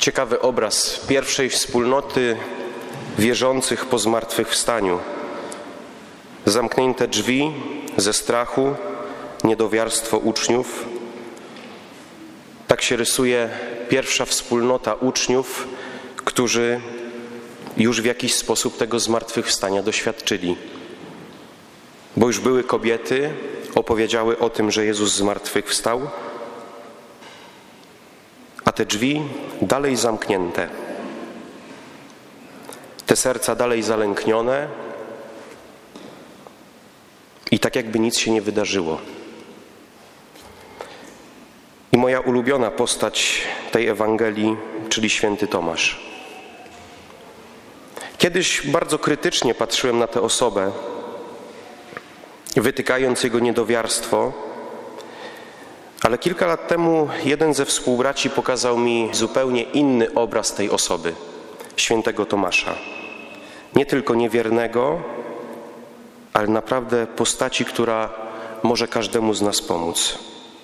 Ciekawy obraz pierwszej wspólnoty wierzących po zmartwychwstaniu. Zamknięte drzwi ze strachu, niedowiarstwo uczniów. Tak się rysuje pierwsza wspólnota uczniów, którzy już w jakiś sposób tego zmartwychwstania doświadczyli. Bo już były kobiety, opowiedziały o tym, że Jezus zmartwychwstał, a te drzwi dalej zamknięte. Te serca dalej zalęknione i tak jakby nic się nie wydarzyło. I moja ulubiona postać tej Ewangelii, czyli święty Tomasz. Kiedyś bardzo krytycznie patrzyłem na tę osobę, wytykając jego niedowiarstwo, ale kilka lat temu jeden ze współbraci pokazał mi zupełnie inny obraz tej osoby, świętego Tomasza. Nie tylko niewiernego, ale naprawdę postaci, która może każdemu z nas pomóc.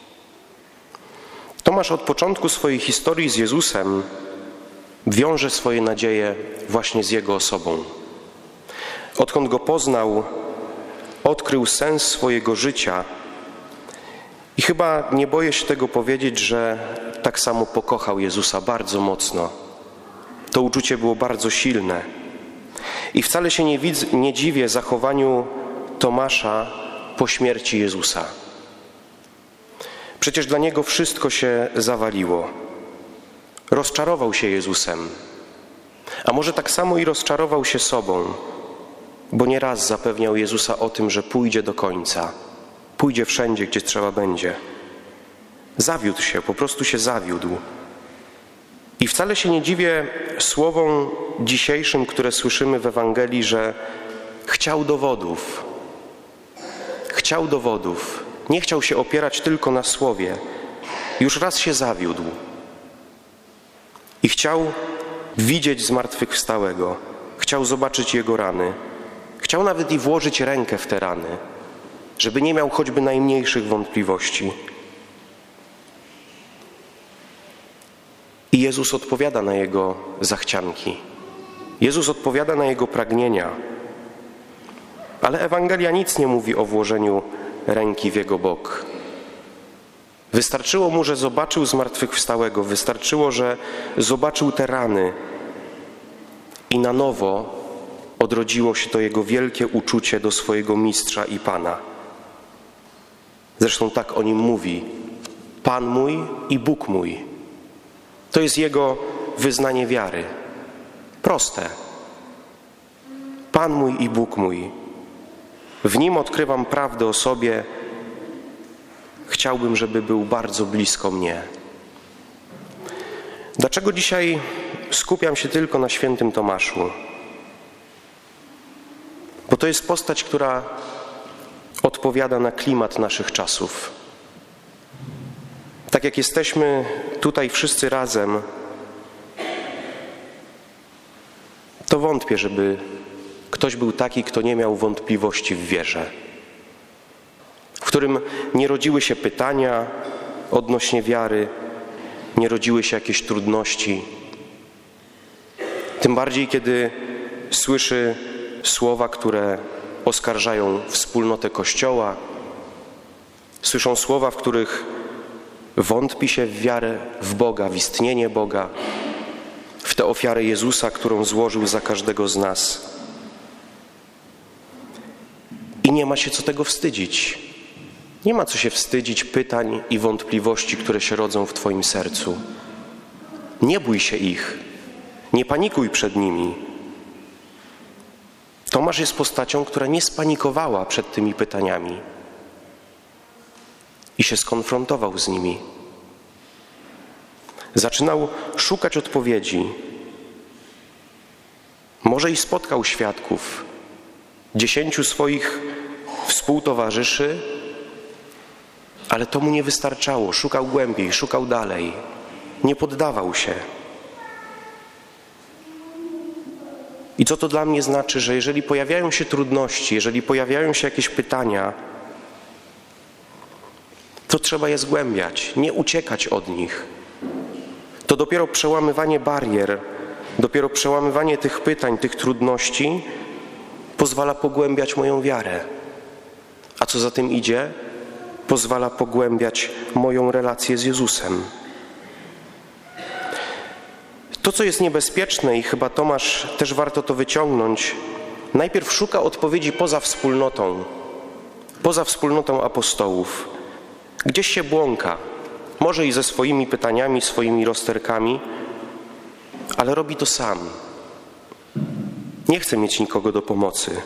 Tomasz od początku swojej historii z Jezusem wiąże swoje nadzieje właśnie z Jego osobą. Odkąd Go poznał, odkrył sens swojego życia i chyba nie boję się tego powiedzieć, że tak samo pokochał Jezusa bardzo mocno. To uczucie było bardzo silne. I wcale się nie dziwię zachowaniu Tomasza po śmierci Jezusa. Przecież dla niego wszystko się zawaliło. Rozczarował się Jezusem, a może tak samo i rozczarował się sobą, bo nieraz zapewniał Jezusa o tym, że pójdzie do końca, pójdzie wszędzie, gdzie trzeba będzie. Zawiódł się, po prostu się zawiódł. I wcale się nie dziwię słowom dzisiejszym, które słyszymy w Ewangelii, że chciał dowodów. Chciał dowodów. Nie chciał się opierać tylko na słowie. Już raz się zawiódł. I chciał widzieć zmartwychwstałego. Chciał zobaczyć Jego rany. Chciał nawet i włożyć rękę w te rany, żeby nie miał choćby najmniejszych wątpliwości. I Jezus odpowiada na jego zachcianki. Jezus odpowiada na jego pragnienia. Ale Ewangelia nic nie mówi o włożeniu ręki w jego bok. Wystarczyło mu, że zobaczył zmartwychwstałego. Wystarczyło, że zobaczył te rany. I na nowo odrodziło się to jego wielkie uczucie do swojego mistrza i Pana. Zresztą tak o nim mówi: Pan mój i Bóg mój. To jest jego wyznanie wiary. Proste. Pan mój i Bóg mój. W nim odkrywam prawdę o sobie. Chciałbym, żeby był bardzo blisko mnie. Dlaczego dzisiaj skupiam się tylko na świętym Tomaszu? Bo to jest postać, która odpowiada na klimat naszych czasów. Tak jak jesteśmy tutaj wszyscy razem, to wątpię, żeby ktoś był taki, kto nie miał wątpliwości w wierze, w którym nie rodziły się pytania odnośnie wiary, nie rodziły się jakieś trudności. Tym bardziej, kiedy słyszy słowa, które oskarżają wspólnotę Kościoła, słyszą słowa, w których wątpi się w wiarę w Boga, w istnienie Boga, w tę ofiarę Jezusa, którą złożył za każdego z nas. I nie ma się co tego wstydzić. Nie ma co się wstydzić pytań i wątpliwości, które się rodzą w Twoim sercu. Nie bój się ich. Nie panikuj przed nimi. Tomasz jest postacią, która nie spanikowała przed tymi pytaniami i się skonfrontował z nimi. Zaczynał szukać odpowiedzi. Może i spotkał świadków, 10 swoich współtowarzyszy, ale to mu nie wystarczało. Szukał głębiej, szukał dalej. Nie poddawał się. I co to dla mnie znaczy, że jeżeli pojawiają się trudności, jeżeli pojawiają się jakieś pytania, to trzeba je zgłębiać, nie uciekać od nich. to dopiero przełamywanie barier, dopiero przełamywanie tych pytań, tych trudności pozwala pogłębiać moją wiarę. A co za tym idzie? Pozwala pogłębiać moją relację z Jezusem. To, co jest niebezpieczne i chyba Tomasz też warto to wyciągnąć, najpierw szuka odpowiedzi poza wspólnotą apostołów. Gdzieś się błąka, może i ze swoimi pytaniami, swoimi rozterkami, ale robi to sam. Nie chce mieć nikogo do pomocy.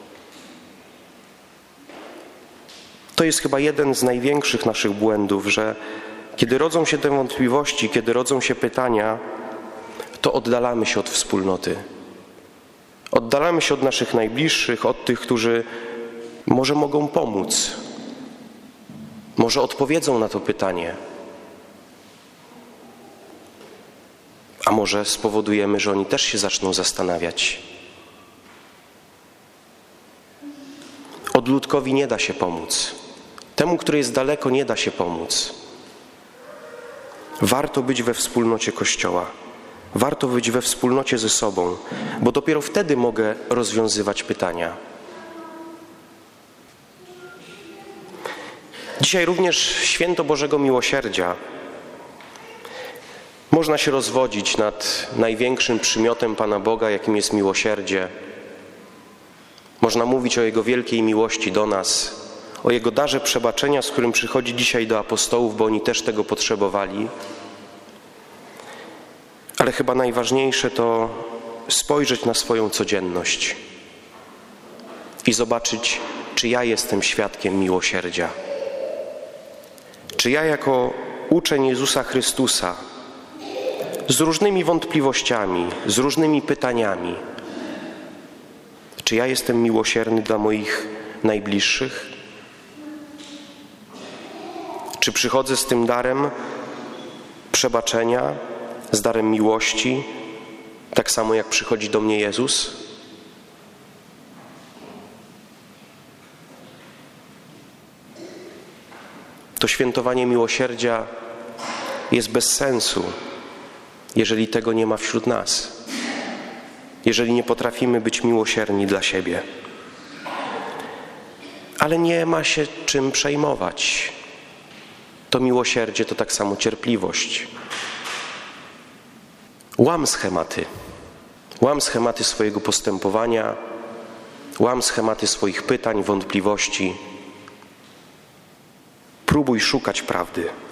To jest chyba jeden z największych naszych błędów, że kiedy rodzą się te wątpliwości, kiedy rodzą się pytania, to oddalamy się od wspólnoty. Oddalamy się od naszych najbliższych, od tych, którzy może mogą pomóc, może odpowiedzą na to pytanie, a może spowodujemy, że oni też się zaczną zastanawiać. Odludkowi nie da się pomóc. Temu, który jest daleko, nie da się pomóc. Warto być we wspólnocie Kościoła. Warto być we wspólnocie ze sobą, bo dopiero wtedy mogę rozwiązywać pytania. Dzisiaj również Święto Bożego Miłosierdzia. Można się rozwodzić nad największym przymiotem Pana Boga, jakim jest miłosierdzie. Można mówić o Jego wielkiej miłości do nas, o Jego darze przebaczenia, z którym przychodzi dzisiaj do apostołów, bo oni też tego potrzebowali. Ale chyba najważniejsze to spojrzeć na swoją codzienność i zobaczyć, czy ja jestem świadkiem miłosierdzia. Czy ja jako uczeń Jezusa Chrystusa z różnymi wątpliwościami, z różnymi pytaniami, czy ja jestem miłosierny dla moich najbliższych? Czy przychodzę z tym darem przebaczenia, z darem miłości, tak samo jak przychodzi do mnie Jezus? To świętowanie miłosierdzia jest bez sensu, jeżeli tego nie ma wśród nas, jeżeli nie potrafimy być miłosierni dla siebie. Ale nie ma się czym przejmować. To miłosierdzie to tak samo cierpliwość. Łam schematy swojego postępowania, łam schematy swoich pytań, wątpliwości. Próbuj szukać prawdy.